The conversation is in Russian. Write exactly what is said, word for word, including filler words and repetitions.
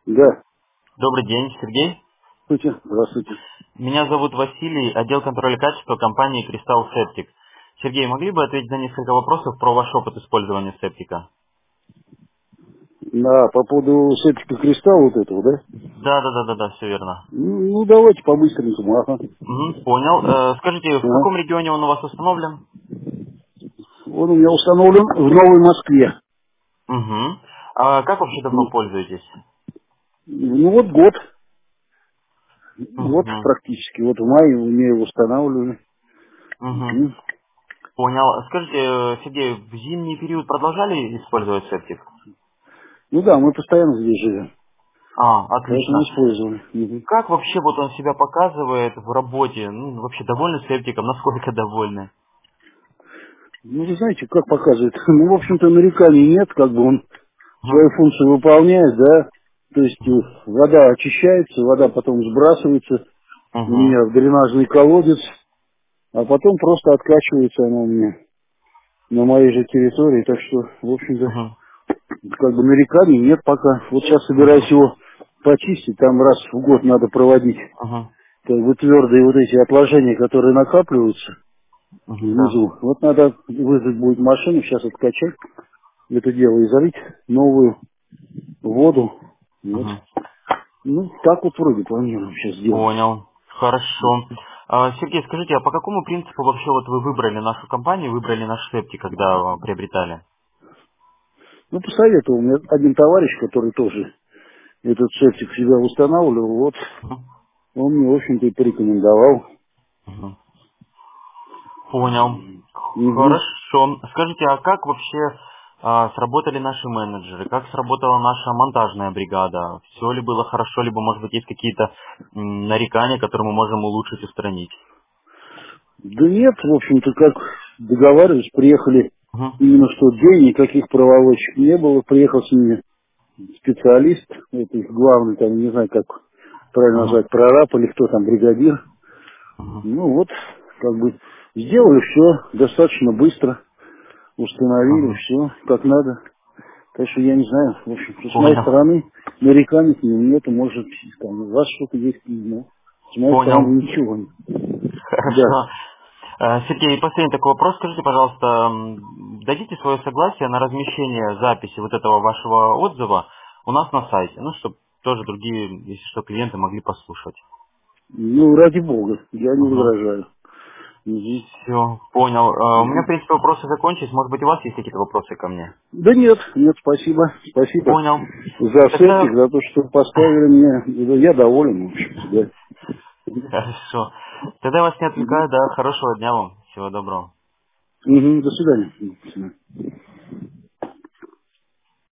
Да. Добрый день, Сергей. Здравствуйте. Здравствуйте. Меня зовут Василий, отдел контроля качества компании Crystal Septic. Сергей, могли бы ответить на несколько вопросов про ваш опыт использования септика? Да, по поводу септика кристалла вот этого, да? Да, да, да, да, да, все верно. Ну, ну, давайте по-быстренькому, ага. Мгм, понял. Э, скажите, в Ага. каком регионе он у вас установлен? Он у меня установлен в Новой Москве. Угу. А как вообще давно М. пользуетесь? Ну, вот год. Вот Угу. практически. Вот в мае у меня его устанавливали. Угу. Мгм. Понял. Скажите, э, Сергей, в зимний период продолжали использовать септик? Ну да, мы постоянно здесь живем. А, Поэтому отлично. использовали. Мгм. Как вообще вот он себя показывает в работе? Ну, вообще довольны септиком? Насколько довольны? Ну, вы знаете, как показывает. Ну, в общем-то, нареканий нет, как бы он Мгм, свою функцию выполняет, да. То есть э, вода очищается, вода потом сбрасывается у мгм, меня в дренажный колодец. А потом просто откачивается она у меня на моей же территории, так что, в общем-то, мгм, как бы нареканий нет пока. Вот сейчас собираюсь мгм, его почистить, там раз в год надо проводить мгм, как бы твердые вот эти отложения, которые накапливаются мгм, да. внизу. Вот надо вызвать будет машину, сейчас откачать это дело и залить новую воду. Вот. Мгм. Ну, так вот вроде планируем сейчас сделать. Понял. Хорошо. А, Сергей, скажите, а по какому принципу вообще вот вы выбрали нашу компанию, выбрали наш септик, когда а, приобретали? Ну, посоветовал мне один товарищ, который тоже этот септик себя устанавливал, вот Мгм, он мне, в общем-то, и порекомендовал. мгм. Понял. Угу. Хорошо. Скажите, а как вообще а, сработали наши менеджеры? Как сработала наша монтажная бригада? Все ли было хорошо, либо, может быть, есть какие-то м, нарекания, которые мы можем улучшить, устранить? Да нет, в общем-то, как договаривались, приехали Мгм, именно в тот день, никаких проволочек не было. Приехал с ними специалист, это их главный, там, не знаю, как правильно мгм, назвать, прораб или кто там, бригадир. мгм. Ну вот, как бы сделали все достаточно быстро, установили Мгм. все как надо. Так что я не знаю, в общем, с моей Понял. стороны нареканий к ним нету, может, там у вас что-то есть, не знаю. С моей стороны Понял. ничего нет. Да. Хорошо. Э, Сергей, и последний такой вопрос. Скажите, пожалуйста, м, дадите свое согласие на размещение записи вот этого вашего отзыва у нас на сайте, ну, чтобы тоже другие, если что, клиенты могли послушать. Ну, ради бога, я не Угу. возражаю. Мгм. Все, понял. Э, У меня, в Мгм. принципе, вопросы закончились. Может быть, у вас есть какие-то вопросы ко мне? Да нет, нет, спасибо. Спасибо Понял. за сетик, Тогда за то, что поставили меня. Я доволен, в общем-то, да. хорошо. Тогда я вас не Мгм. отвлекаю, да. Хорошего дня вам. Всего доброго. Мгм. До свидания. До свидания.